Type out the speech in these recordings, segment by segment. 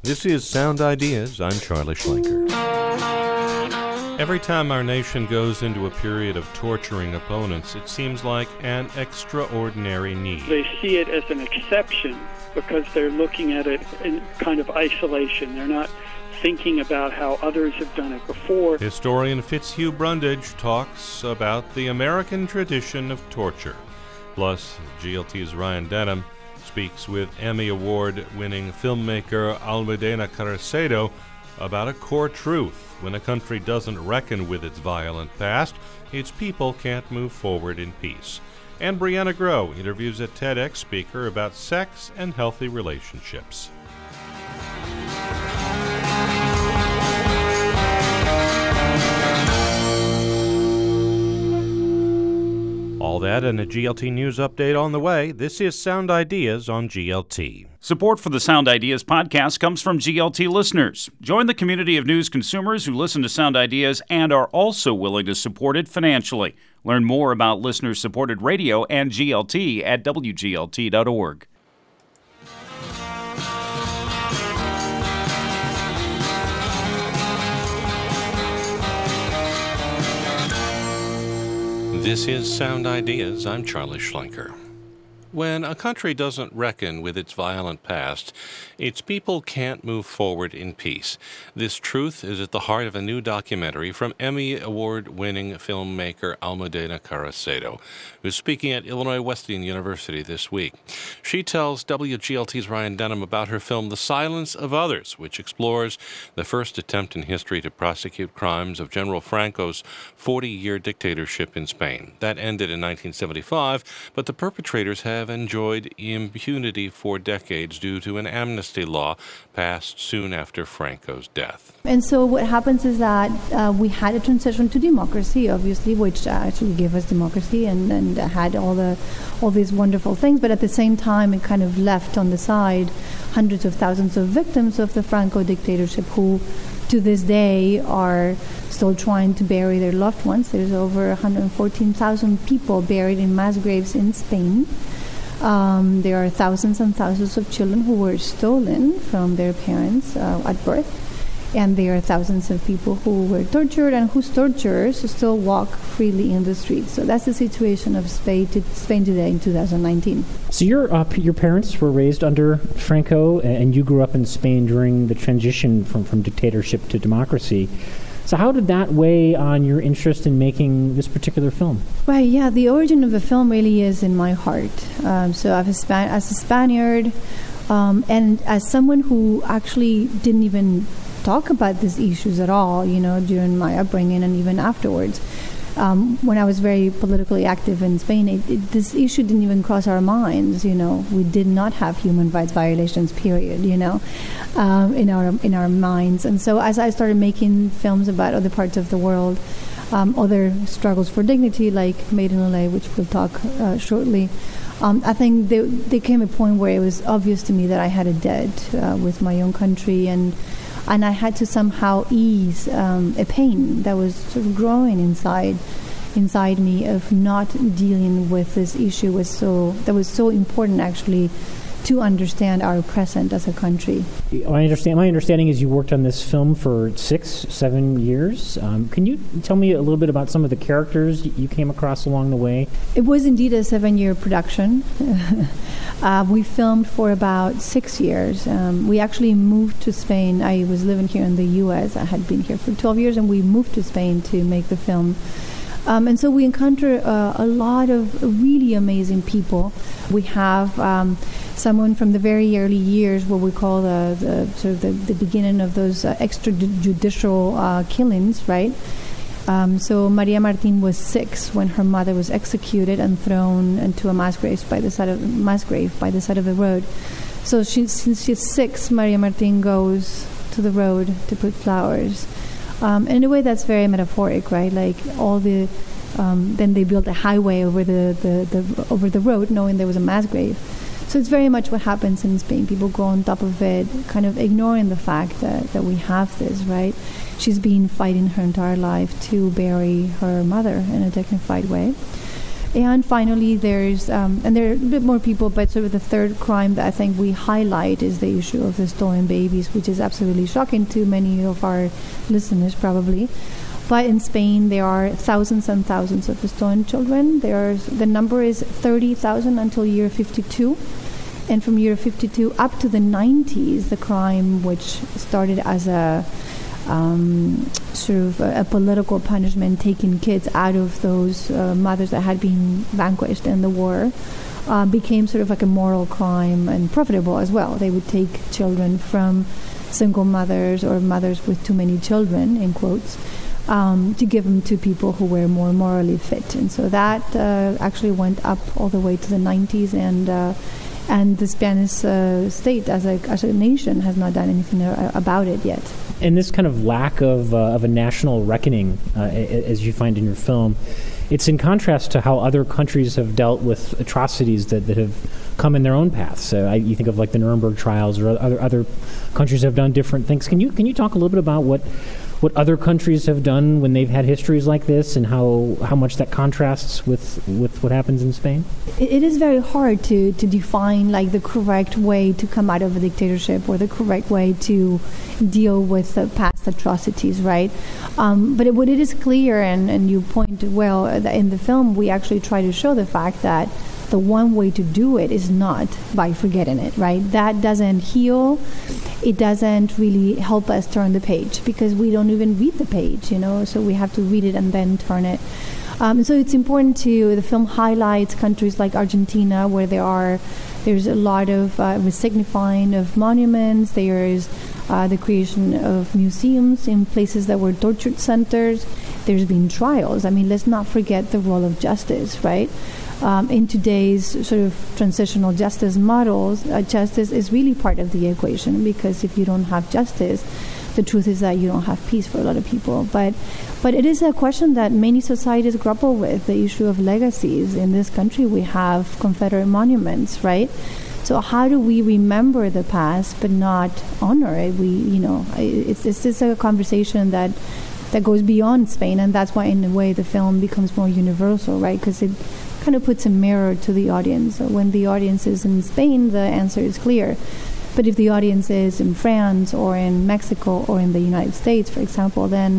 This is Sound Ideas. I'm Charlie Schlenker. Every time our nation goes into a period of torturing opponents, it seems like an extraordinary need. They see it as an exception because they're looking at it in kind of isolation. They're not thinking about how others have done it before. Historian Fitzhugh Brundage talks about the American tradition of torture. Plus, GLT's Ryan Denham speaks with Emmy Award-winning filmmaker Almudena Carcedo about a core truth. When a country doesn't reckon with its violent past, its people can't move forward in peace. And Brianna Grow interviews a TEDx speaker about sex and healthy relationships. All that and a GLT News update on the way. This is Sound Ideas on GLT. Support for the Sound Ideas podcast comes from GLT listeners. Join the community of news consumers who listen to Sound Ideas and are also willing to support it financially. Learn more about listener-supported radio and GLT at WGLT.org. This is Sound Ideas. I'm Charlie Schlenker. When a country doesn't reckon with its violent past, its people can't move forward in peace. This truth is at the heart of a new documentary from Emmy Award-winning filmmaker Almudena Carcedo, who's speaking at Illinois Wesleyan University this week. She tells WGLT's Ryan Denham about her film The Silence of Others, which explores the first attempt in history to prosecute crimes of General Franco's 40-year dictatorship in Spain. That ended in 1975, but the perpetrators have enjoyed impunity for decades due to an amnesty law passed soon after Franco's death. And so what happens is that we had a transition to democracy, obviously, which actually gave us democracy and had all these wonderful things. But at the same time, it kind of left on the side hundreds of thousands of victims of the Franco dictatorship who, to this day, are still trying to bury their loved ones. There's over 114,000 people buried in mass graves in Spain. There are thousands and thousands of children who were stolen from their parents at birth. And there are thousands of people who were tortured and whose torturers still walk freely in the streets. So that's the situation of Spain today in 2019. So your parents were raised under Franco, and you grew up in Spain during the transition from dictatorship to democracy. So how did that weigh on your interest in making this particular film? Right, yeah, the origin of the film really is in my heart. So as a Spaniard, and as someone who actually didn't even talk about these issues at all, during my upbringing and even afterwards. When I was very politically active in Spain, this issue didn't even cross our minds. We did not have human rights violations, period. In our minds. And so, as I started making films about other parts of the world, other struggles for dignity, like Made in LA, which we'll talk shortly, I think there came a point where it was obvious to me that I had a debt with my own country, and I had to somehow ease a pain that was sort of growing inside me of not dealing with this issue that was so important actually to understand our present as a country. My understanding is you worked on this film for 6-7 years. Can you tell me a little bit about some of the characters you came across along the way? It was indeed a 7-year production. We filmed for about 6 years. We actually moved to Spain. I was living here in the U.S. I had been here for 12 years, and we moved to Spain to make the film. And so we encounter a lot of really amazing people. We have someone from the very early years, what we call the beginning of those extrajudicial killings, right? So Maria Martin was 6 when her mother was executed and thrown into a mass grave by the side of the road. So since she's 6, Maria Martin goes to the road to put flowers. In a way, that's very metaphoric, right? Like all the, then they built a highway over the road, knowing there was a mass grave. So it's very much what happens in Spain. People go on top of it, kind of ignoring the fact that we have this, right? She's been fighting her entire life to bury her mother in a dignified way. And finally, there's, and there are a bit more people, but sort of the third crime that I think we highlight is the issue of the stolen babies, which is absolutely shocking to many of our listeners probably. But in Spain, there are thousands and thousands of stolen children. The number is 30,000 until year 52. And from year 52 up to the 90s, the crime, which started as a sort of a political punishment, taking kids out of those mothers that had been vanquished in the war, became sort of like a moral crime and profitable as well. They would take children from single mothers or mothers with too many children, in quotes, to give them to people who were more morally fit. And so that actually went up all the way to the 90s, and the Spanish state as a nation has not done anything about it yet. And this kind of lack of a national reckoning, as you find in your film, it's in contrast to how other countries have dealt with atrocities that have come in their own paths. So you think of like the Nuremberg trials, or other countries have done different things. Can you talk a little bit about what other countries have done when they've had histories like this, and how much that contrasts with what happens in Spain? It is very hard to define like the correct way to come out of a dictatorship or the correct way to deal with the past atrocities, right? But what it is clear, and you point well in the film, we actually try to show the fact that the one way to do it is not by forgetting it, right? That doesn't heal. It doesn't really help us turn the page, because we don't even read the page, so we have to read it and then turn it. So it's important the film highlights countries like Argentina, where there's a lot of resignifying of monuments. There's the creation of museums in places that were torture centers. There's been trials. I mean, let's not forget the role of justice, right? In today's sort of transitional justice models, justice is really part of the equation, because if you don't have justice, the truth is that you don't have peace for a lot of people. But it is a question that many societies grapple with, the issue of legacies. In this country, we have Confederate monuments, right? So how do we remember the past but not honor it? It's a conversation that goes beyond Spain, and that's why, in a way, the film becomes more universal, right? Because it kind of puts a mirror to the audience. When the audience is in Spain, the answer is clear. But if the audience is in France or in Mexico or in the United States, for example, then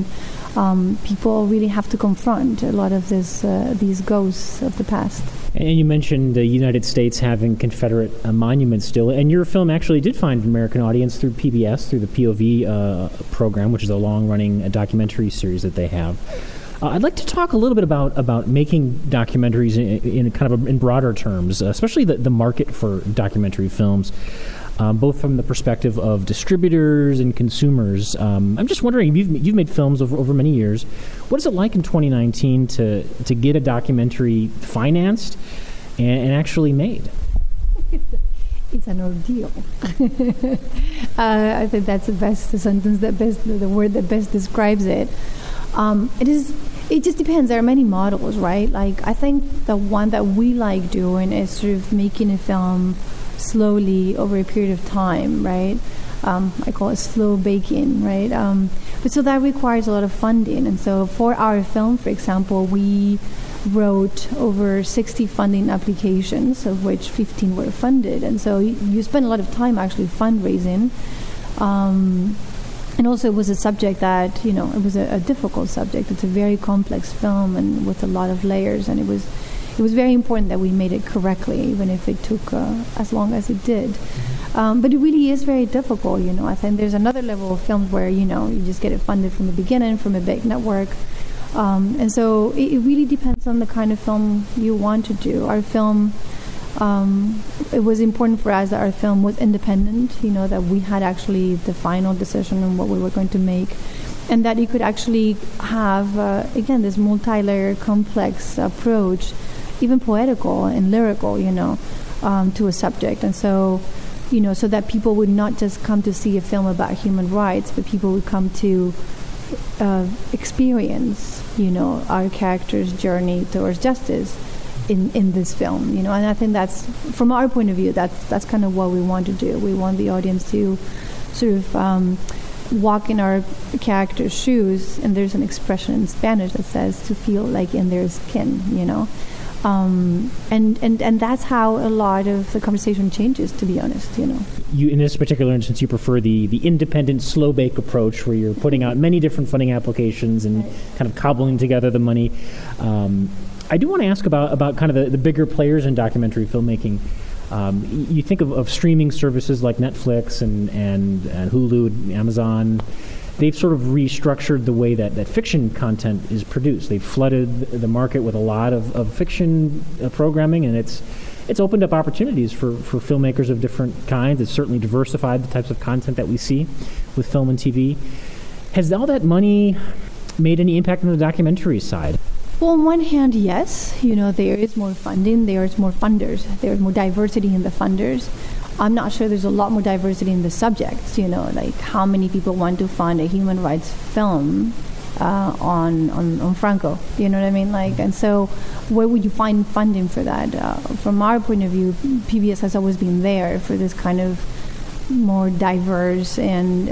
people really have to confront a lot of these ghosts of the past. And you mentioned the United States having Confederate monuments still, and your film actually did find an American audience through PBS, through the POV program, which is a long-running documentary series that they have. I'd like to talk a little bit about making documentaries in broader terms, especially the market for documentary films, both from the perspective of distributors and consumers. I'm just wondering, you've made films over many years. What is it like in 2019 to get a documentary financed and actually made? It's an ordeal. I think that's the best sentence, the word that best describes it. It just depends. There are many models, right? Like, I think the one that we like doing is sort of making a film slowly over a period of time, right? I call it slow baking, right? But so that requires a lot of funding. And so for our film, for example, we wrote over 60 funding applications, of which 15 were funded. And so you spend a lot of time actually fundraising. And also it was a subject that, it was a difficult subject. It's a very complex film and with a lot of layers. And it was very important that we made it correctly, even if it took as long as it did. But it really is very difficult, I think there's another level of films where, you just get it funded from the beginning, from a big network. And so it really depends on the kind of film you want to do. Our film, it was important for us that our film was independent, that we had actually the final decision on what we were going to make, and that it could actually have, again, this multi-layer, complex approach, even poetical and lyrical, to a subject. And so, so that people would not just come to see a film about human rights, but people would come to experience, our character's journey towards justice in this film, and I think that's, from our point of view, that's kind of what we want to do. We want the audience to sort of walk in our character's shoes, and there's an expression in Spanish that says to feel like in their skin, And that's how a lot of the conversation changes, to be honest, You, in this particular instance, you prefer the independent, slow-bake approach where you're putting out many different funding applications and kind of cobbling together the money. I do want to ask about kind of the bigger players in documentary filmmaking. You think of streaming services like Netflix and Hulu, and Amazon. They've sort of restructured the way that fiction content is produced. They've flooded the market with a lot of fiction programming, and it's opened up opportunities for filmmakers of different kinds. It's certainly diversified the types of content that we see with film and TV. Has all that money made any impact on the documentary side? Well, on one hand, yes. There is more funding, there is more funders, there is more diversity in the funders. I'm not sure there's a lot more diversity in the subjects, like how many people want to fund a human rights film on Franco, you know what I mean? And so where would you find funding for that? From our point of view, PBS has always been there for this kind of more diverse and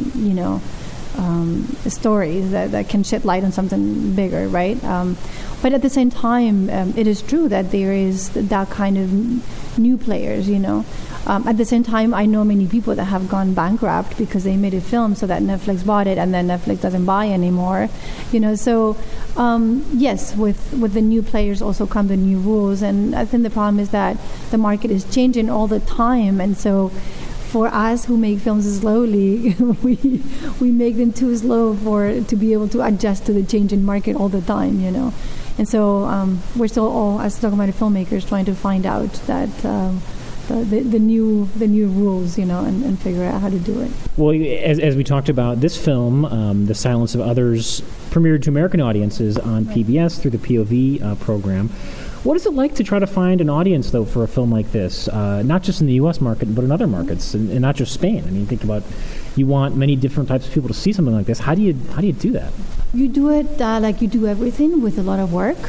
stories that can shed light on something bigger, right? But at the same time, it is true that there is that kind of new players, At the same time, I know many people that have gone bankrupt because they made a film so that Netflix bought it and then Netflix doesn't buy anymore, So, yes, with the new players also come the new rules. And I think the problem is that the market is changing all the time. And so for us who make films slowly, we make them too slow to be able to adjust to the changing market all the time, And so we're still all, as documentary filmmakers, trying to find out that the new rules, and figure out how to do it. Well, as we talked about, this film, The Silence of Others, premiered to American audiences on PBS through the POV program. What is it like to try to find an audience, though, for a film like this, not just in the U.S. market, but in other markets, and not just Spain? I mean, think about, you want many different types of people to see something like this. How do you do that? You do it like you do everything, with a lot of work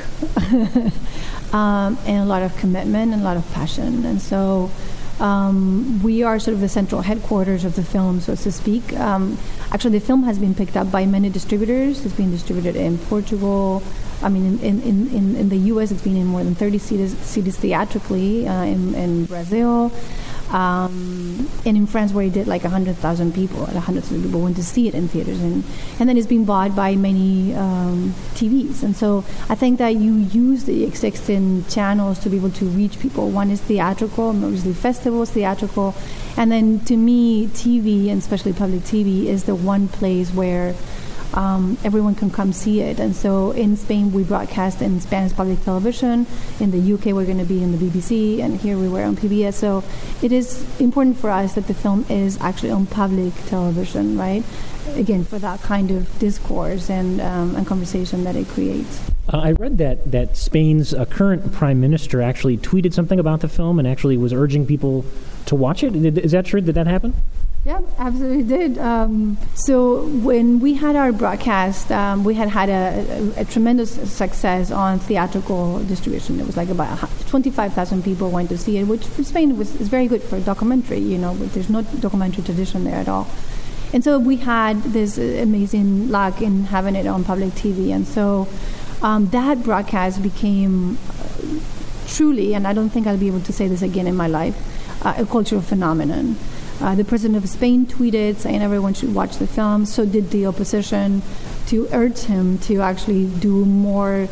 and a lot of commitment and a lot of passion. And so we are sort of the central headquarters of the film, so to speak. Actually, the film has been picked up by many distributors. It's been distributed in Portugal. I mean, in the U.S., it's been in more than 30 cities theatrically, in Brazil. And in France, where it did like 100,000 people went to see it in theaters, and then it's been bought by many TVs. And so I think that you use the existing channels to be able to reach people. One is theatrical, obviously festivals, theatrical, and then to me, TV, and especially public TV, is the one place where everyone can come see it. And so in Spain, we broadcast in Spanish public television. In the UK, we're going to be in the BBC, and here we were on PBS. So it is important for us that the film is actually on public television, right? Again, for that kind of discourse and conversation that it creates. I read that Spain's current prime minister actually tweeted something about the film and actually was urging people to watch it. Is that true? Did that happen? Yeah, absolutely did. So when we had our broadcast, we had a tremendous success on theatrical distribution. It was like about 25,000 people went to see it, which for Spain is very good for a documentary. There's no documentary tradition there at all. And so we had this amazing luck in having it on public TV. And so that broadcast became truly, and I don't think I'll be able to say this again in my life, a cultural phenomenon. The president of Spain tweeted saying everyone should watch the film. So did the opposition, to urge him to actually do more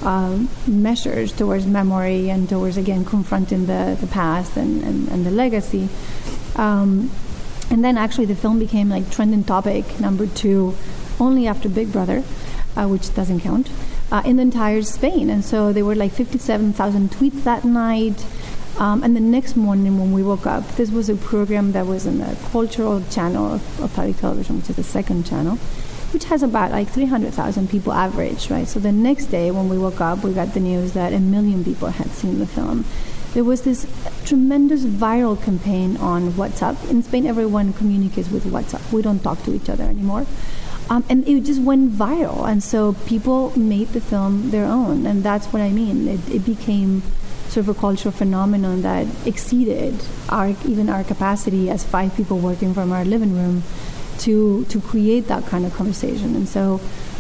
measures towards memory and towards, again, confronting the past and the legacy. And then actually the film became like trending topic number 2, only after Big Brother, which doesn't count, in the entire Spain. And so there were like 57,000 tweets that night. And the next morning when we woke up, this was a program that was in the cultural channel of public television, which is the second channel, which has about like 300,000 people average, right? So the next day when we woke up, we got the news that 1 million people had seen the film. There was this tremendous viral campaign on WhatsApp. In Spain, everyone communicates with WhatsApp. We don't talk to each other anymore. And it just went viral. And so people made the film their own. And that's what I mean. It became sort of a cultural phenomenon that exceeded even our capacity as 5 people working from our living room to create that kind of conversation. And so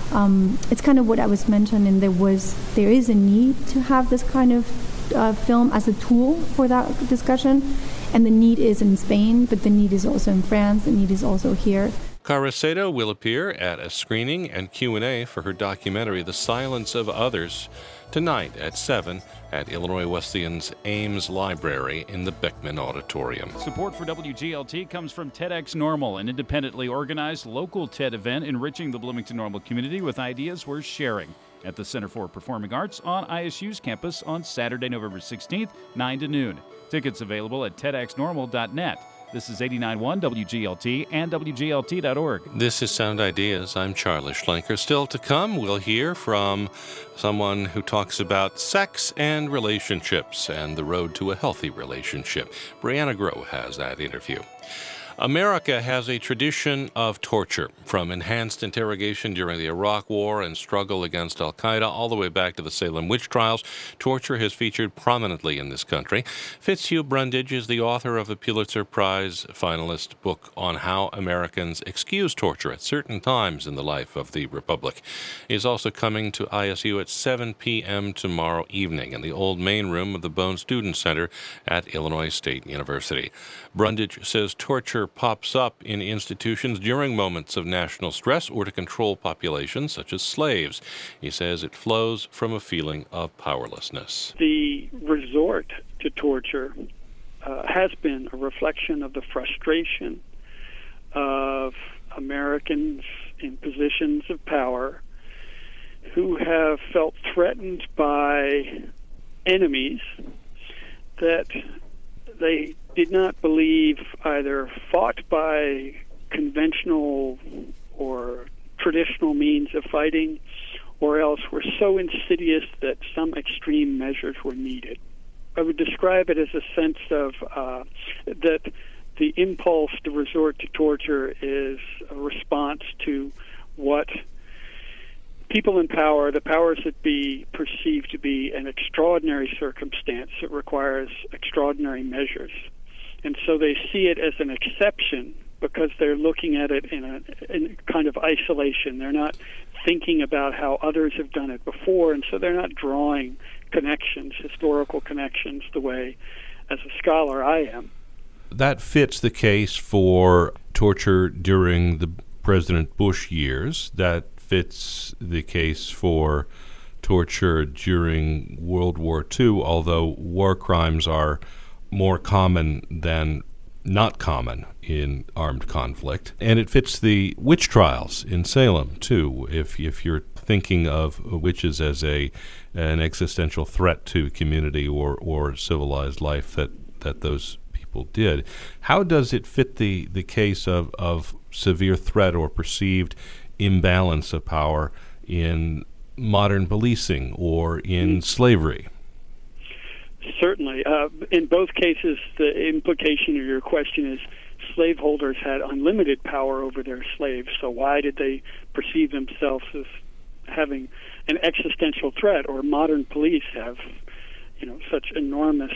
It's kind of what I was mentioning. There is a need to have this kind of film as a tool for that discussion, and the need is in Spain, but the need is also in France. The need is also here. Carracedo will appear at a screening and Q&A for her documentary The Silence of Others tonight at 7 at Illinois Wesleyan's Ames Library in the Beckman Auditorium. Support for WGLT comes from TEDx Normal, an independently organized local TED event enriching the Bloomington Normal community with ideas worth sharing at the Center for Performing Arts on ISU's campus on Saturday, November 16th, 9 to noon. Tickets available at tedxnormal.net. This is 89.1 WGLT and WGLT.org. This is Sound Ideas. I'm Charlie Schlenker. Still to come, we'll hear from someone who talks about sex and relationships and the road to a healthy relationship. Brianna Groh has that interview. America has a tradition of torture, from enhanced interrogation during the Iraq War and struggle against al-Qaeda all the way back to the Salem witch trials. Torture has featured prominently in this country. Fitzhugh Brundage is the author of a Pulitzer Prize finalist book on how Americans excuse torture at certain times in the life of the Republic. He is also coming to ISU at 7 p.m. tomorrow evening in the old main room of the Bone Student Center at Illinois State University. Brundage says torture pops up in institutions during moments of national stress or to control populations such as slaves. He says it flows from a feeling of powerlessness. The resort to torture has been a reflection of the frustration of Americans in positions of power who have felt threatened by enemies that they did not believe either fought by conventional or traditional means of fighting, or else were so insidious that some extreme measures were needed. I would describe it as a sense of that the impulse to resort to torture is a response to what people in power, the powers that be, perceive to be an extraordinary circumstance that requires extraordinary measures. And so they see it as an exception because they're looking at it in kind of isolation. They're not thinking about how others have done it before, and so they're not drawing connections, historical connections, the way, as a scholar, I am. That fits the case for torture during the President Bush years. That fits the case for torture during World War II, although war crimes are more common than not common in armed conflict. And it fits the witch trials in Salem, too, if you're thinking of witches as an existential threat to community or civilized life that those people did. How does it fit the case of severe threat or perceived imbalance of power in modern policing or in slavery? Certainly. In both cases, the implication of your question is slaveholders had unlimited power over their slaves, so why did they perceive themselves as having an existential threat? Or modern police have, such enormous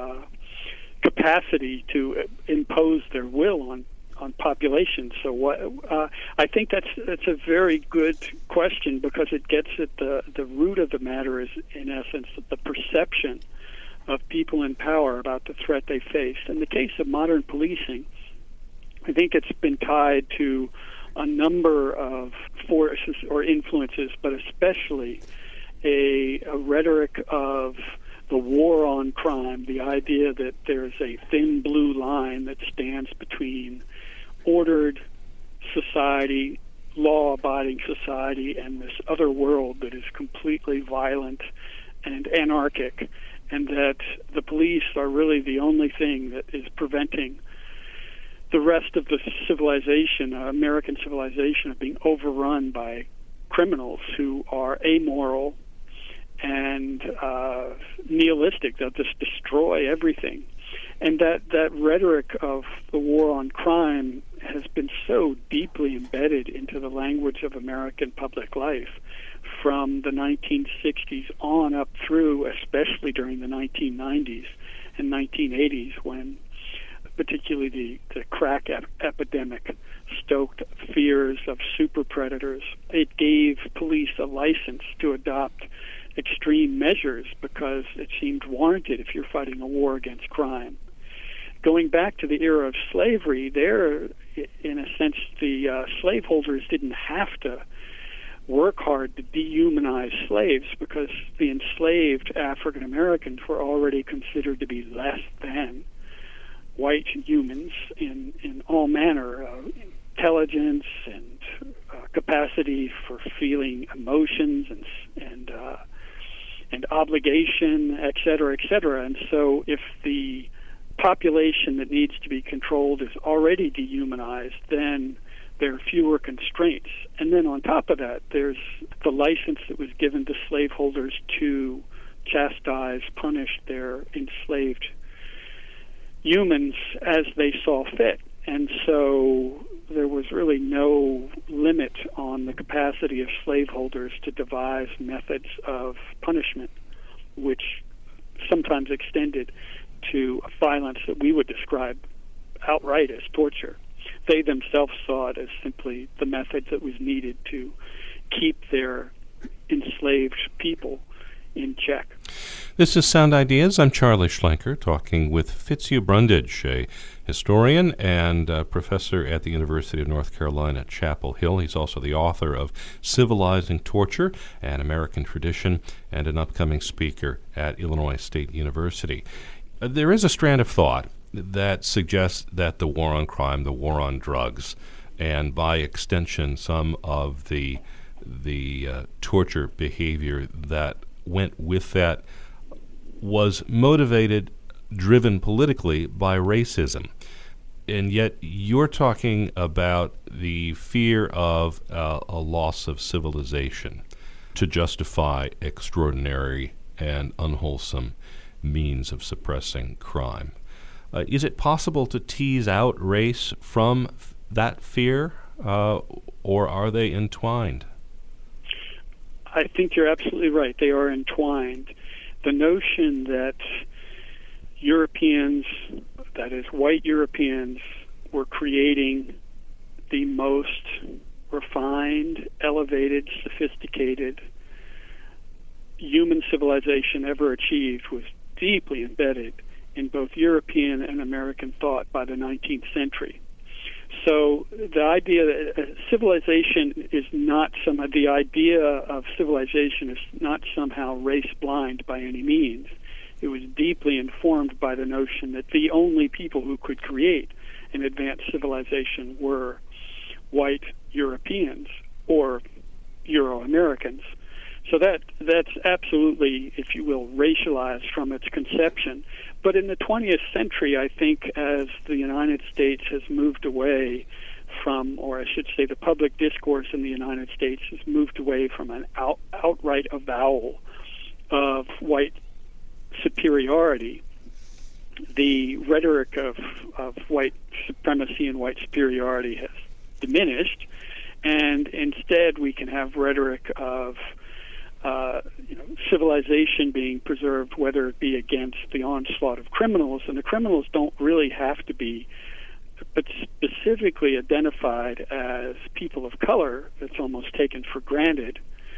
capacity to impose their will on populations. So what I think that's a very good question, because it gets at the root of the matter is, in essence, the perception of people in power about the threat they face. In the case of modern policing, I think it's been tied to a number of forces or influences, but especially a rhetoric of the war on crime, the idea that there's a thin blue line that stands between ordered society, law-abiding society, and this other world that is completely violent and anarchic, and that the police are really the only thing that is preventing the rest of the civilization, American civilization, of being overrun by criminals who are amoral and nihilistic. They'll just destroy everything. And that rhetoric of the war on crime has been so deeply embedded into the language of American public life from the 1960s on up through, especially during the 1990s and 1980s, when particularly the crack epidemic, stoked fears of super predators. It gave police a license to adopt extreme measures because it seemed warranted if you're fighting a war against crime. Going back to the era of slavery, there, in a sense, the slaveholders didn't have to work hard to dehumanize slaves because the enslaved African Americans were already considered to be less than white humans in all manner of intelligence and capacity for feeling emotions and obligation, et cetera, et cetera. And so if the population that needs to be controlled is already dehumanized, then there are fewer constraints. And then on top of that, there's the license that was given to slaveholders to chastise, punish their enslaved humans as they saw fit. And so there was really no limit on the capacity of slaveholders to devise methods of punishment, which sometimes extended to a violence that we would describe outright as torture. They themselves saw it as simply the method that was needed to keep their enslaved people in check. This is Sound Ideas. I'm Charlie Schlenker, talking with Fitzhugh Brundage, a historian and professor at the University of North Carolina at Chapel Hill. He's also the author of Civilizing Torture, An American Tradition, and an upcoming speaker at Illinois State University. There is a strand of thought that suggests that the war on crime, the war on drugs, and by extension some of the torture behavior that went with that was motivated, driven politically by racism. And yet you're talking about the fear of a loss of civilization to justify extraordinary and unwholesome means of suppressing crime. Is it possible to tease out race from that fear, or are they entwined? I think you're absolutely right. They are entwined. The notion that Europeans, that is, white Europeans, were creating the most refined, elevated, sophisticated human civilization ever achieved was deeply embedded in both European and American thought by the 19th century. So the idea that civilization is not somehow, the idea of civilization is not somehow race blind by any means. It was deeply informed by the notion that the only people who could create an advanced civilization were white Europeans or Euro-Americans. So that's absolutely, if you will, racialized from its conception. But in the 20th century, I think, as the United States has moved away from, or I should say the public discourse in the United States has moved away from an outright avowal of white superiority, the rhetoric of white supremacy and white superiority has diminished, and instead we can have rhetoric of civilization being preserved, whether it be against the onslaught of criminals, and the criminals don't really have to be but specifically identified as people of color. That's almost taken for granted.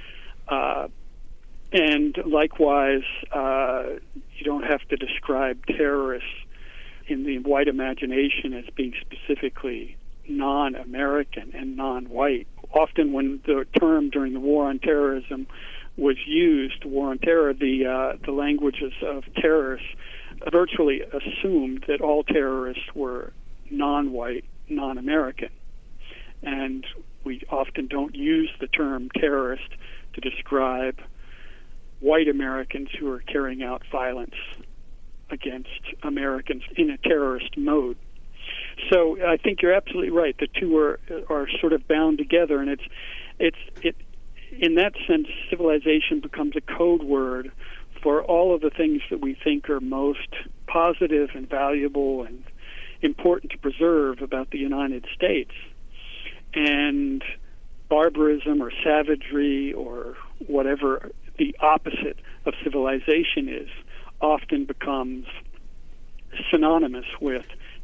And likewise, you don't have to describe terrorists in the white imagination as being specifically non-American and non-white. Often when the term during the War on Terrorism was used, War on Terror, the languages of terrorists virtually assumed that all terrorists were non-white, non-American. And we often don't use the term terrorist to describe white Americans who are carrying out violence against Americans in a terrorist mode. So I think you're absolutely right. The two are sort of bound together, and it's in that sense, civilization becomes a code word for all of the things that we think are most positive and valuable and important to preserve about the United States. And barbarism or savagery or whatever the opposite of civilization is often becomes synonymous with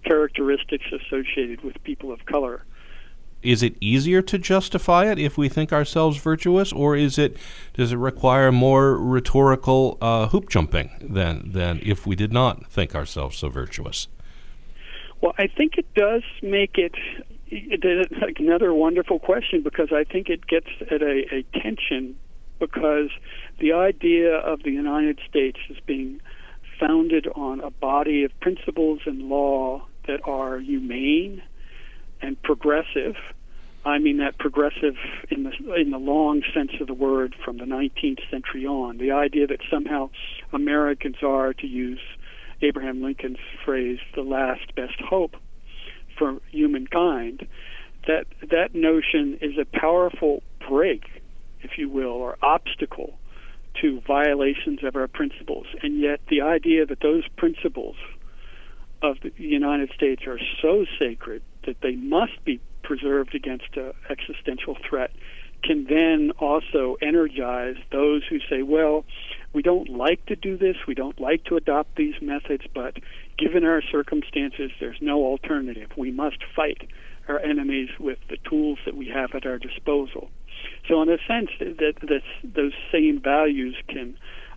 characteristics associated with people of color. Is it easier to justify it if we think ourselves virtuous, or does it require more rhetorical hoop jumping than if we did not think ourselves so virtuous? Well, I think it does make it like another wonderful question, because I think it gets at a tension, because the idea of the United States as being founded on a body of principles and law that are humane and progressive. I mean that progressive in the long sense of the word from the 19th century on. The idea that somehow Americans are, to use Abraham Lincoln's phrase, the last best hope for humankind. That notion is a powerful break, if you will, or obstacle to violations of our principles. And yet the idea that those principles of the United States are so sacred that they must be preserved against an existential threat can then also energize those who say, well, we don't like to do this, we don't like to adopt these methods, but given our circumstances, there's no alternative. We must fight our enemies with the tools that we have at our disposal. So in a sense, those same values can,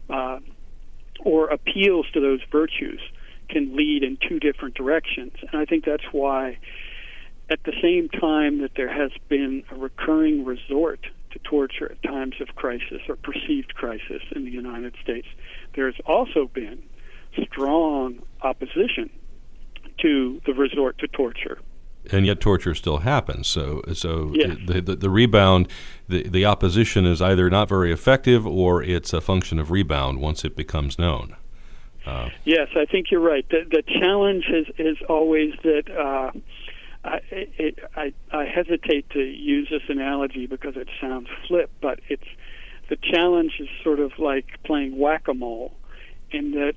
or appeals to those virtues, can lead in two different directions. And I think that's why, at the same time that there has been a recurring resort to torture at times of crisis or perceived crisis in the United States, there has also been strong opposition to the resort to torture. And yet torture still happens. So yes. the rebound, the opposition is either not very effective, or it's a function of rebound once it becomes known. Yes, I think you're right. The challenge is always that I hesitate to use this analogy because it sounds flip, but the challenge is sort of like playing whack-a-mole, in that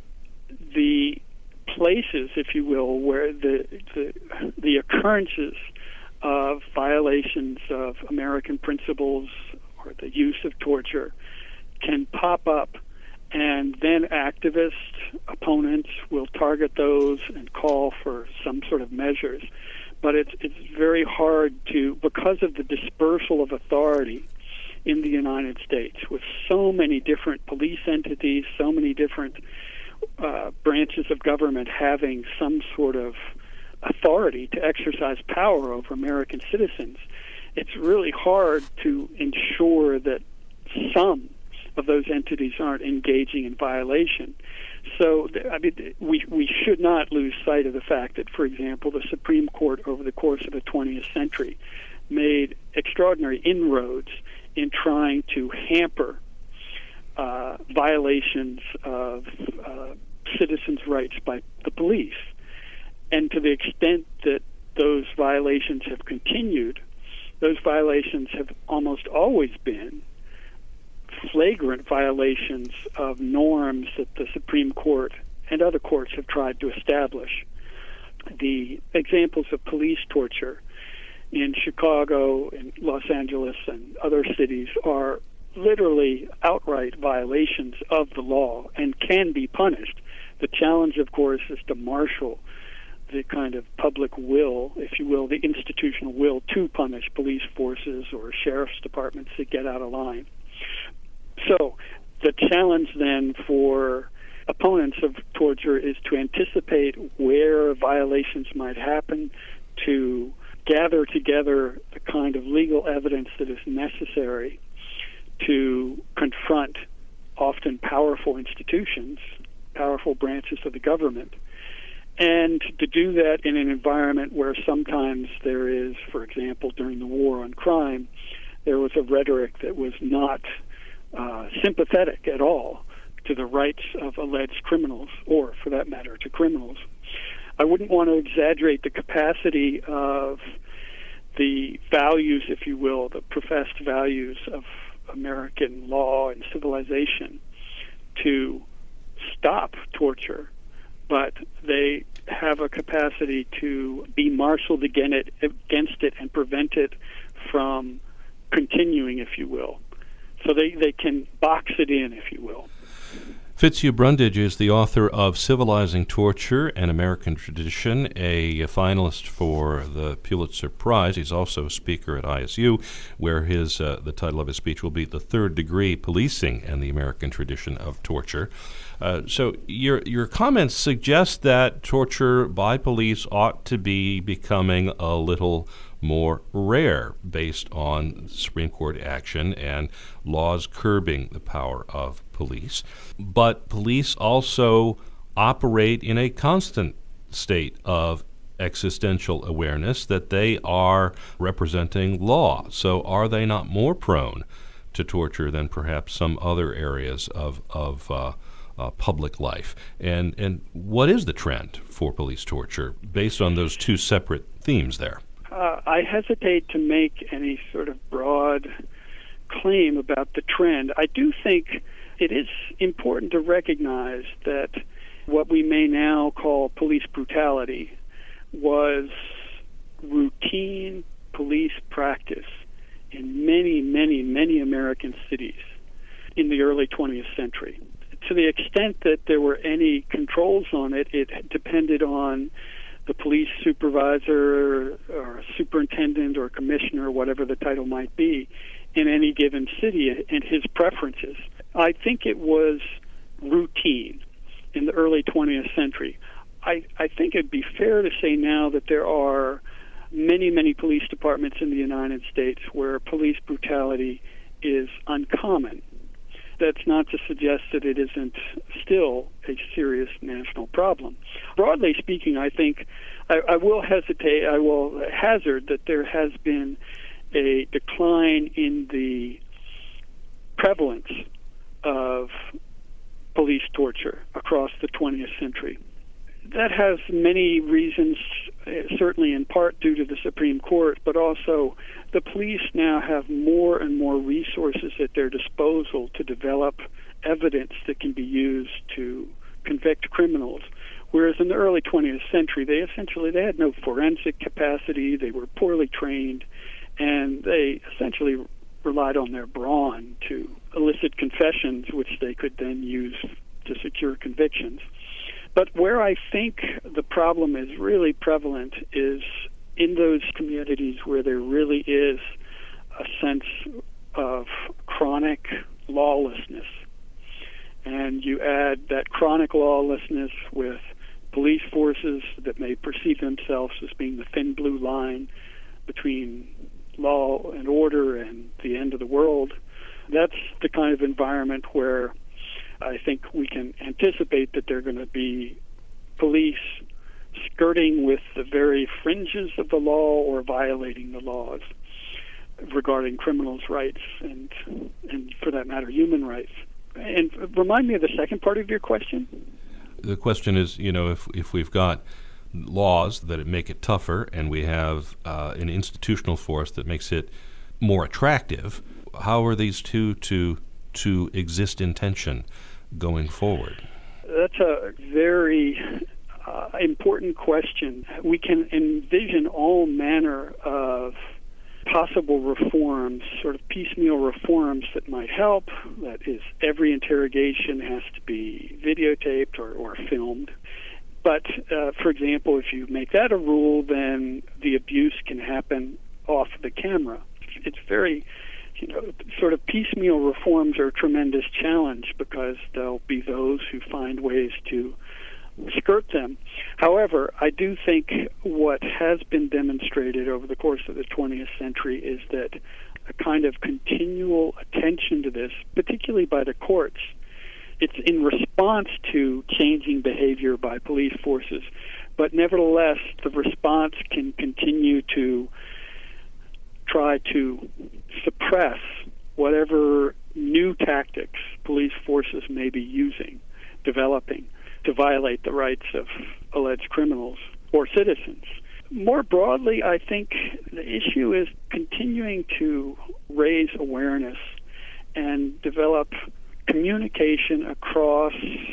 the places, if you will, where the occurrences of violations of American principles or the use of torture can pop up, and then activist opponents will target those and call for some sort of measures. But it's very hard to, because of the dispersal of authority in the United States, with so many different police entities, so many different branches of government having some sort of authority to exercise power over American citizens, it's really hard to ensure that some of those entities aren't engaging in violation. So, I mean, we should not lose sight of the fact that, for example, the Supreme Court over the course of the 20th century made extraordinary inroads in trying to hamper violations of citizens' rights by the police. And to the extent that those violations have continued, those violations have almost always been flagrant violations of norms that the Supreme Court and other courts have tried to establish. The examples of police torture in Chicago and Los Angeles and other cities are literally outright violations of the law and can be punished. The challenge, of course, is to marshal the kind of public will, if you will, the institutional will to punish police forces or sheriff's departments that get out of line. So the challenge then for opponents of torture is to anticipate where violations might happen, to gather together the kind of legal evidence that is necessary to confront often powerful institutions, powerful branches of the government, and to do that in an environment where sometimes there is, for example, during the war on crime, there was a rhetoric that was not sympathetic at all to the rights of alleged criminals, or for that matter, to criminals. I wouldn't want to exaggerate the capacity of the values, if you will, the professed values of American law and civilization to stop torture, but they have a capacity to be marshaled against it and prevent it from continuing, if you will. So they can box it in, if you will. Fitzhugh Brundage is the author of Civilizing Torture, An American Tradition, a finalist for the Pulitzer Prize. He's also a speaker at ISU, where the title of his speech will be The Third Degree, Policing and the American Tradition of Torture. So your comments suggest that torture by police ought to be becoming a little more rare based on Supreme Court action and laws curbing the power of police. But police also operate in a constant state of existential awareness that they are representing law. So are they not more prone to torture than perhaps some other areas of public life? And what is the trend for police torture based on those two separate themes there? I hesitate to make any sort of broad claim about the trend. I do think it is important to recognize that what we may now call police brutality was routine police practice in many, many, many American cities in the early 20th century. To the extent that there were any controls on it, it depended on the police supervisor or superintendent or commissioner, whatever the title might be, in any given city and his preferences. I think it was routine in the early 20th century. I think it'd be fair to say now that there are many, many police departments in the United States where police brutality is uncommon. That's not to suggest that it isn't still a serious national problem. Broadly speaking, I think I will hazard that there has been a decline in the prevalence of police torture across the 20th century. That has many reasons, certainly in part due to the Supreme Court, but also the police now have more and more resources at their disposal to develop evidence that can be used to convict criminals. Whereas in the early 20th century, they had no forensic capacity, they were poorly trained, and they essentially relied on their brawn to elicit confessions, which they could then use to secure convictions. But where I think the problem is really prevalent is in those communities where there really is a sense of chronic lawlessness. And you add that chronic lawlessness with police forces that may perceive themselves as being the thin blue line between law and order and the end of the world. That's the kind of environment where I think we can anticipate that there are going to be police skirting with the very fringes of the law or violating the laws regarding criminals' rights and for that matter, human rights. And remind me of the second part of your question. The question is, if we've got laws that make it tougher and we have an institutional force that makes it more attractive, how are these two to exist in tension going forward? That's a very important question. We can envision all manner of possible reforms, sort of piecemeal reforms that might help. That is, every interrogation has to be videotaped or filmed. But, for example, if you make that a rule, then the abuse can happen off the camera. It's very, sort of piecemeal reforms are a tremendous challenge because there'll be those who find ways to skirt them. However, I do think what has been demonstrated over the course of the 20th century is that a kind of continual attention to this, particularly by the courts, it's in response to changing behavior by police forces, but nevertheless, the response can continue to try to suppress whatever new tactics police forces may be developing to violate the rights of alleged criminals or citizens. More broadly, I think the issue is continuing to raise awareness and develop communication across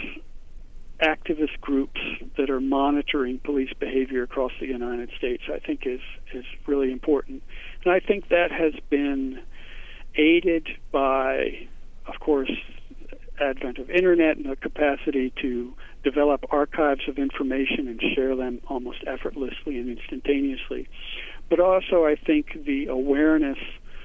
activist groups that are monitoring police behavior across the United States, I think is really important. And I think that has been aided by, of course, advent of internet and the capacity to develop archives of information and share them almost effortlessly and instantaneously. But also, I think the awareness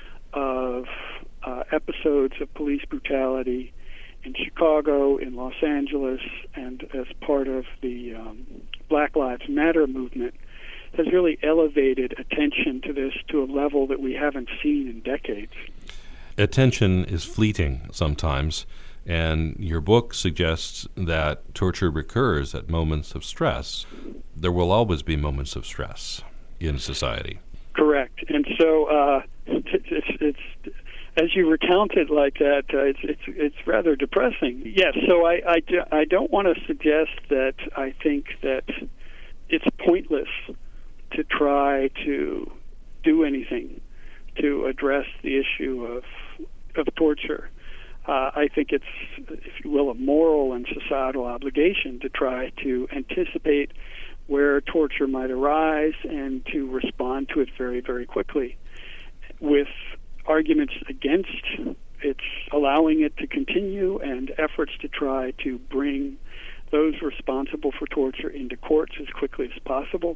of episodes of police brutality in Chicago, in Los Angeles, and as part of the Black Lives Matter movement has really elevated attention to this to a level that we haven't seen in decades. Attention is fleeting sometimes, and your book suggests that torture recurs at moments of stress. There will always be moments of stress in society. Correct. And so it's as you recount it like that, it's rather depressing. Yes, so I don't want to suggest that I think that it's pointless to try to do anything to address the issue of torture. I think it's, if you will, a moral and societal obligation to try to anticipate where torture might arise and to respond to it very, very quickly, with arguments against its allowing it to continue and efforts to try to bring those responsible for torture into courts as quickly as possible.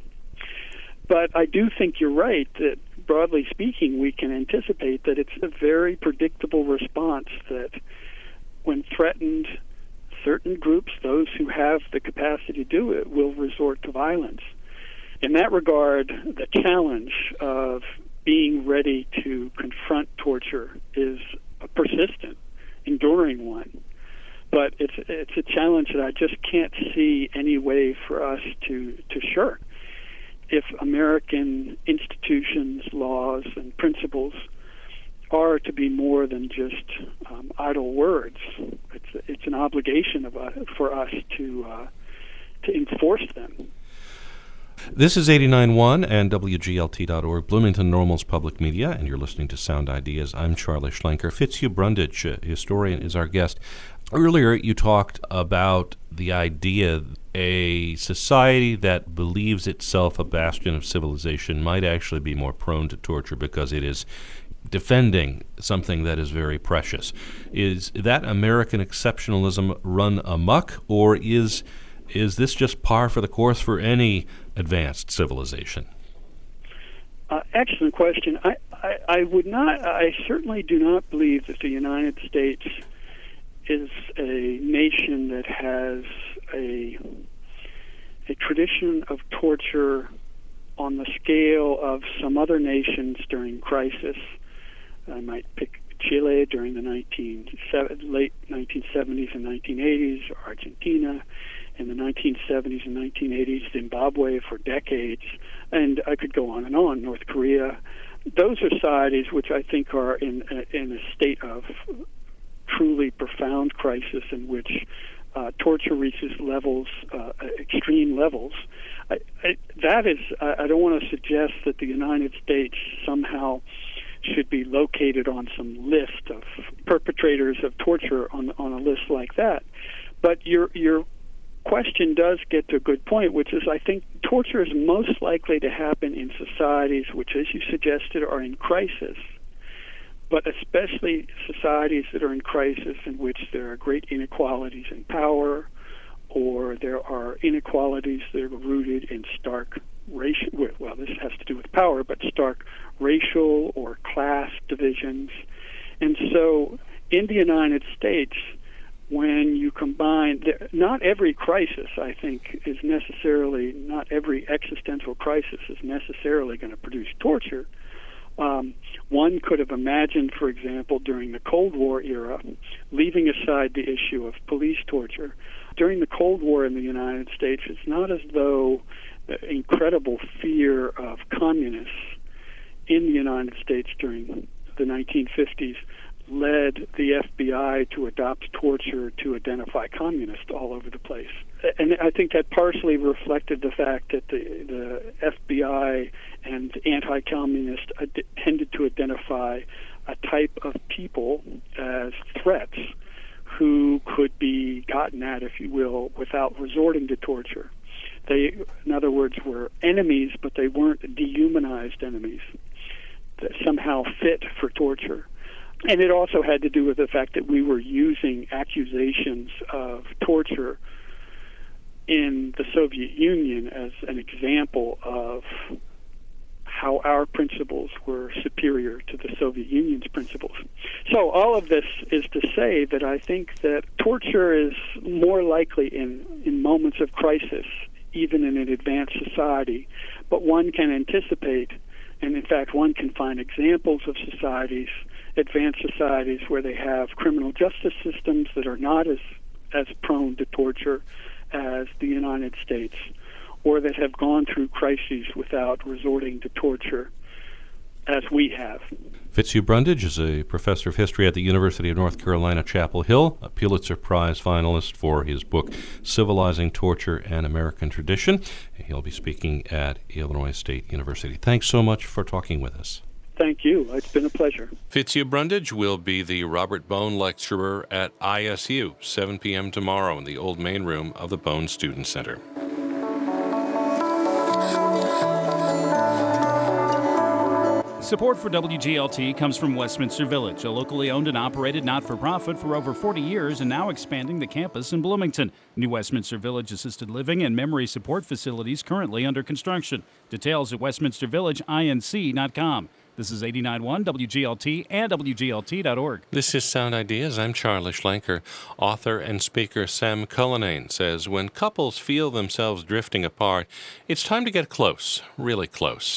But I do think you're right that, broadly speaking, we can anticipate that it's a very predictable response that when threatened, certain groups, those who have the capacity to do it, will resort to violence. In that regard, the challenge of being ready to confront torture is a persistent, enduring one. But it's a challenge that I just can't see any way for us to shirk. If American institutions, laws, and principles are to be more than just idle words, it's an obligation for us to enforce them. This is 89.1 and WGLT.org, Bloomington Normal's Public Media, and you're listening to Sound Ideas. I'm Charlie Schlenker. Fitzhugh Brundage, historian, is our guest. Earlier, you talked about the idea a society that believes itself a bastion of civilization might actually be more prone to torture because it is defending something that is very precious. Is that American exceptionalism run amok, or is this just par for the course for any advanced civilization? Excellent question. I certainly do not believe that the United States is a nation that has a tradition of torture on the scale of some other nations during crisis. I might pick Chile during the late 1970s and 1980s, Argentina in the 1970s and 1980s, Zimbabwe for decades, and I could go on and on, North Korea. Those are societies which I think are in a state of truly profound crisis in which torture reaches levels, extreme levels. I don't want to suggest that the United States somehow should be located on some list of perpetrators of torture on a list like that. But your question does get to a good point, which is I think torture is most likely to happen in societies which, as you suggested, are in crisis, but especially societies that are in crisis in which there are great inequalities in power, or there are inequalities that are rooted in stark racial, well, this has to do with power, but stark racial or class divisions. And so in the United States, when you combine, not every crisis, I think, is necessarily, not every existential crisis is necessarily going to produce torture. One could have imagined, for example, during the Cold War era, leaving aside the issue of police torture, during the Cold War in the United States, it's not as though the incredible fear of communists in the United States during the 1950s led the FBI to adopt torture to identify communists all over the place. And I think that partially reflected the fact that the FBI and anti-communists tended to identify a type of people as threats who could be gotten at, if you will, without resorting to torture. They, in other words, were enemies, but they weren't dehumanized enemies that somehow fit for torture. And it also had to do with the fact that we were using accusations of torture in the Soviet Union as an example of how our principles were superior to the Soviet Union's principles. So all of this is to say that I think that torture is more likely in moments of crisis, even in an advanced society, but one can anticipate, and in fact one can find examples of societies, advanced societies, where they have criminal justice systems that are not as prone to torture as the United States, or that have gone through crises without resorting to torture as we have. Fitzhugh Brundage is a professor of history at the University of North Carolina, Chapel Hill, a Pulitzer Prize finalist for his book, Civilizing Torture and American Tradition. He'll be speaking at Illinois State University. Thanks so much for talking with us. Thank you. It's been a pleasure. Fitzhugh Brundage will be the Robert Bone Lecturer at ISU, 7 p.m. tomorrow in the old main room of the Bone Student Center. Support for WGLT comes from Westminster Village, a locally owned and operated not-for-profit for over 40 years and now expanding the campus in Bloomington. New Westminster Village assisted living and memory support facilities currently under construction. Details at westminstervillageinc.com. This is 89.1 WGLT and WGLT.org. This is Sound Ideas. I'm Charlie Schlenker. Author and speaker Sam Cullinane says when couples feel themselves drifting apart, it's time to get close, really close.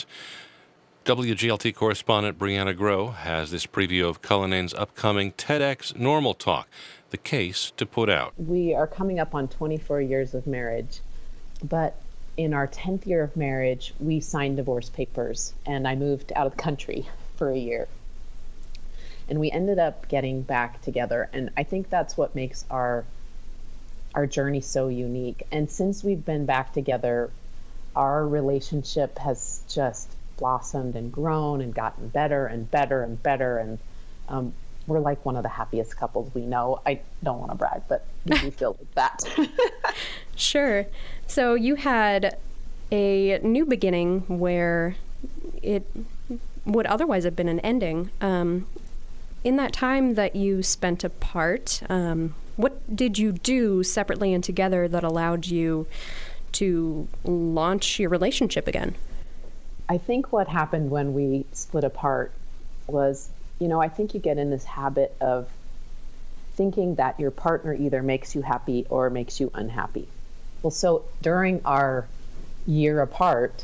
WGLT correspondent Brianna Groh has this preview of Cullinane's upcoming TEDx Normal Talk, the case to put out. We are coming up on 24 years of marriage, but in our 10th year of marriage, we signed divorce papers, and I moved out of the country for a year. And we ended up getting back together, and I think that's what makes our journey so unique. And since we've been back together, our relationship has just blossomed and grown and gotten better and better and better, and we're like one of the happiest couples we know. I don't want to brag, but we do feel like that. Sure. So you had a new beginning where it would otherwise have been an ending. In that time that you spent apart, what did you do separately and together that allowed you to launch your relationship again? I think what happened when we split apart was, I think you get in this habit of thinking that your partner either makes you happy or makes you unhappy. Well, so during our year apart,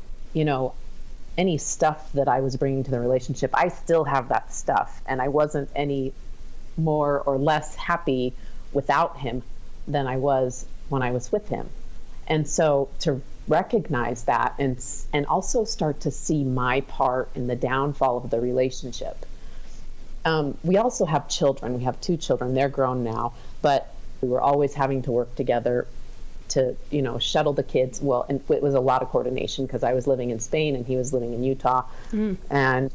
any stuff that I was bringing to the relationship, I still have that stuff, and I wasn't any more or less happy without him than I was when I was with him. And so to recognize that and also start to see my part in the downfall of the relationship. We also have children. We have 2 children. They're grown now, but we were always having to work together to, shuttle the kids. Well, and it was a lot of coordination because I was living in Spain and he was living in Utah. And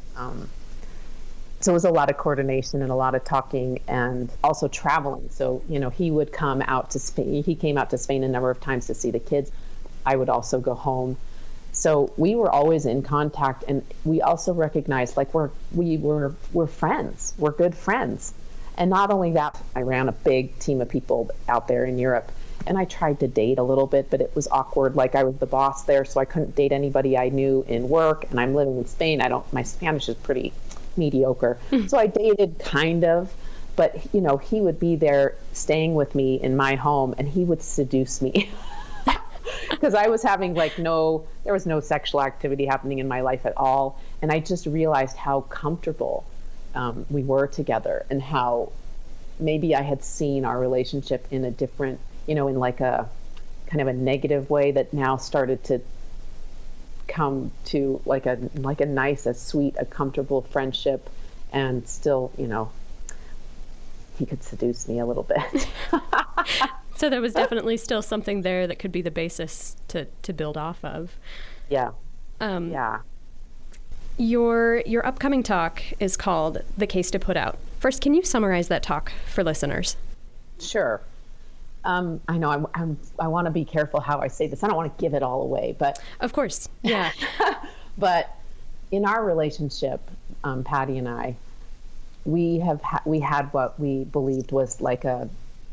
so it was a lot of coordination and a lot of talking and also traveling. So, he would come out to Spain. He came out to Spain a number of times to see the kids. I would also go home. So we were always in contact, and we also recognized we're friends. We're good friends. And not only that, I ran a big team of people out there in Europe, and I tried to date a little bit, but it was awkward. I was the boss there, so I couldn't date anybody I knew in work, and I'm living in Spain. My Spanish is pretty mediocre. So I dated kind of, but he would be there staying with me in my home, and he would seduce me. Because I was having there was no sexual activity happening in my life at all. And I just realized how comfortable we were together, and how maybe I had seen our relationship in a different, in a kind of a negative way that now started to come to like a nice, a sweet, a comfortable friendship. And still, he could seduce me a little bit. So there was definitely still something there that could be the basis to build off of. Yeah. Yeah. Your upcoming talk is called The Case to Put Out. First, can you summarize that talk for listeners? Sure. I know I want to be careful how I say this. I don't want to give it all away, but of course, yeah. But in our relationship, Patty and I, we had what we believed was like a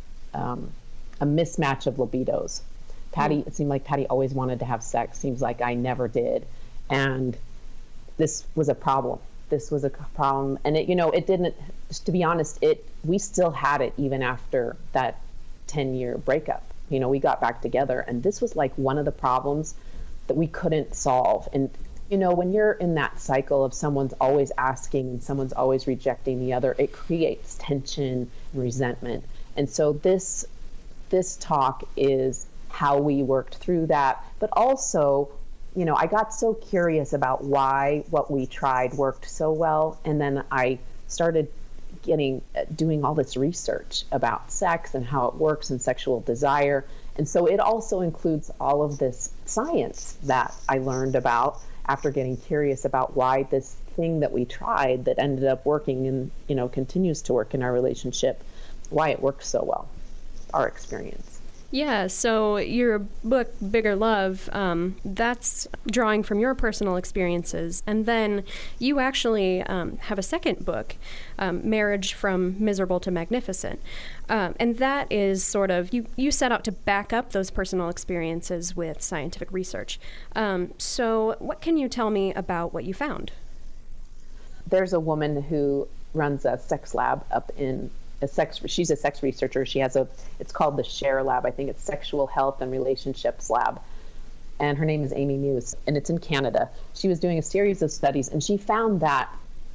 mismatch of libidos. Patty, it seemed like Patty always wanted to have sex. Seems like I never did. And this was a problem. And it didn't, to be honest, we still had it even after that 10-year breakup. We got back together, and this was like one of the problems that we couldn't solve. And, when you're in that cycle of someone's always asking and someone's always rejecting the other, it creates tension and resentment. And so this talk is how we worked through that. But also, I got so curious about why what we tried worked so well. And then I started doing all this research about sex and how it works and sexual desire. And so it also includes all of this science that I learned about after getting curious about why this thing that we tried that ended up working and, continues to work in our relationship, why it works so well, our experience. Yeah, so your book, Bigger Love, that's drawing from your personal experiences. And then you actually have a second book, Marriage from Miserable to Magnificent. And that is sort of, you set out to back up those personal experiences with scientific research. So what can you tell me about what you found? There's a woman who runs a sex lab up in she's a sex researcher. She has it's called the SHARE Lab. I think it's Sexual Health and Relationships Lab. And her name is Amy Muse, and it's in Canada. She was doing a series of studies, and she found that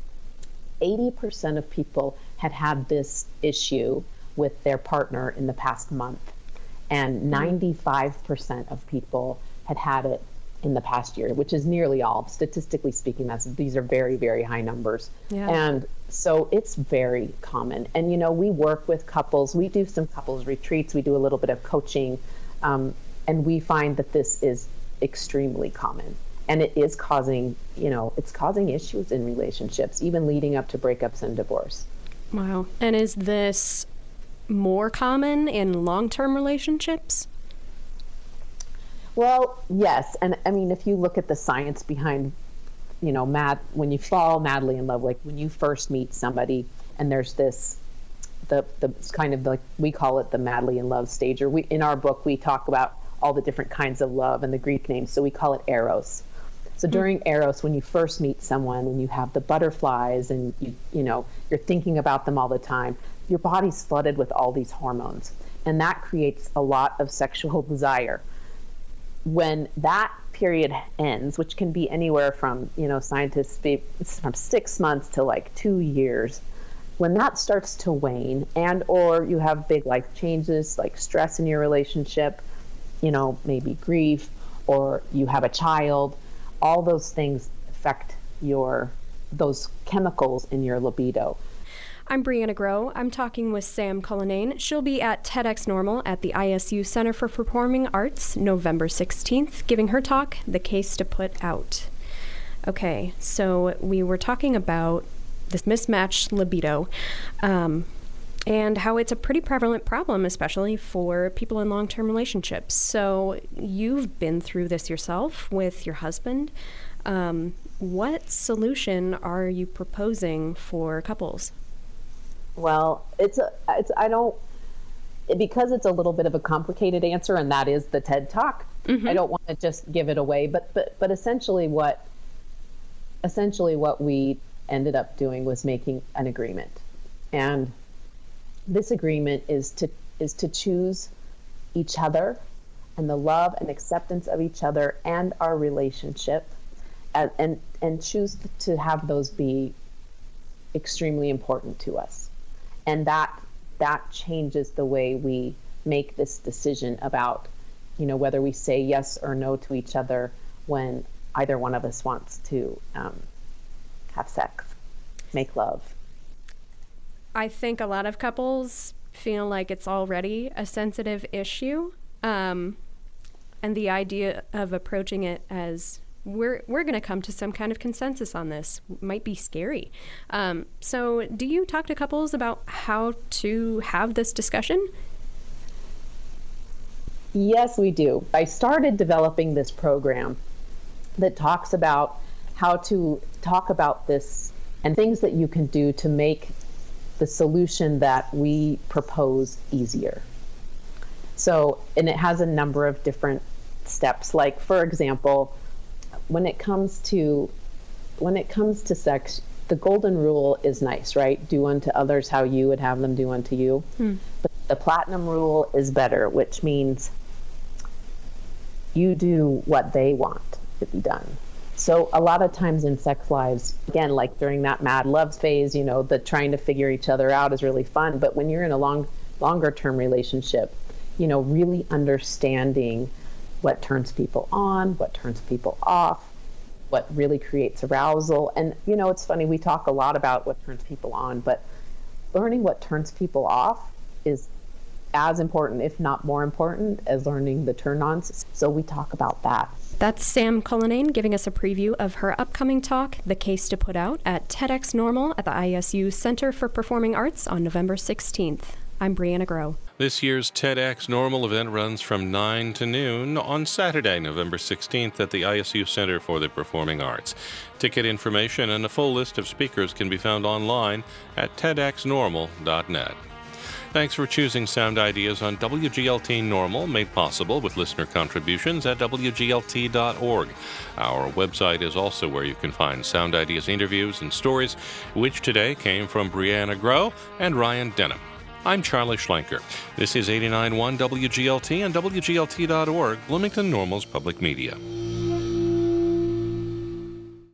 80% of people had this issue with their partner in the past month, and 95% of people had it in the past year, which is nearly all. Statistically speaking, these are very, very high numbers. Yeah. And so it's very common. And, we work with couples. We do some couples retreats. We do a little bit of coaching. And we find that this is extremely common. And it is causing issues in relationships, even leading up to breakups and divorce. Wow. And is this more common in long-term relationships? Well, yes. And I mean, if you look at the science behind, when you fall madly in love, like when you first meet somebody and there's this, the kind of like, we call it the madly in love stage, or in our book, we talk about all the different kinds of love and the Greek names. So we call it Eros. So during Eros, when you first meet someone, when you have the butterflies and you're thinking about them all the time, your body's flooded with all these hormones, and that creates a lot of sexual desire. When that period ends, which can be anywhere from, scientists say from 6 months to like 2 years, when that starts to wane, or you have big life changes like stress in your relationship, maybe grief, or you have a child, all those things affect those chemicals in your libido. I'm Brianna Groh. I'm talking with Sam Cullinane. She'll be at TEDx Normal at the ISU Center for Performing Arts November 16th, giving her talk, The Case to Put Out. Okay, so we were talking about this mismatched libido and how it's a pretty prevalent problem, especially for people in long-term relationships. So you've been through this yourself with your husband. What solution are you proposing for couples? Well, because it's a little bit of a complicated answer, and that is the TED Talk. Mm-hmm. I don't want to just give it away, but essentially what we ended up doing was making an agreement, and this agreement is to choose each other and the love and acceptance of each other and our relationship, and choose to have those be extremely important to us. And that changes the way we make this decision about, whether we say yes or no to each other when either one of us wants to have sex, make love. I think a lot of couples feel like it's already a sensitive issue, and the idea of approaching it as we're going to come to some kind of consensus on this might be scary. So do you talk to couples about how to have this discussion? Yes, we do. I started developing this program that talks about how to talk about this and things that you can do to make the solution that we propose easier. So, and it has a number of different steps. Like, for example, when it comes to sex, the golden rule is nice, right? Do unto others how you would have them do unto you. But the platinum rule is better, which means you do what they want to be done. So a lot of times in sex lives, again, like during that mad love phase, the trying to figure each other out is really fun. But when you're in a longer term relationship, really understanding what turns people on, what turns people off, what really creates arousal. And, it's funny, we talk a lot about what turns people on, but learning what turns people off is as important, if not more important, as learning the turn-ons. So we talk about that. That's Sam Cullinane giving us a preview of her upcoming talk, The Case to Put Out, at TEDx Normal at the ISU Center for Performing Arts on November 16th. I'm Brianna Groh. This year's TEDx Normal event runs from 9 to noon on Saturday, November 16th at the ISU Center for the Performing Arts. Ticket information and a full list of speakers can be found online at tedxnormal.net. Thanks for choosing Sound Ideas on WGLT Normal, made possible with listener contributions at WGLT.org. Our website is also where you can find Sound Ideas interviews and stories, which today came from Brianna Groh and Ryan Denham. I'm Charlie Schlenker. This is 89.1 WGLT and WGLT.org, Bloomington Normal's public media.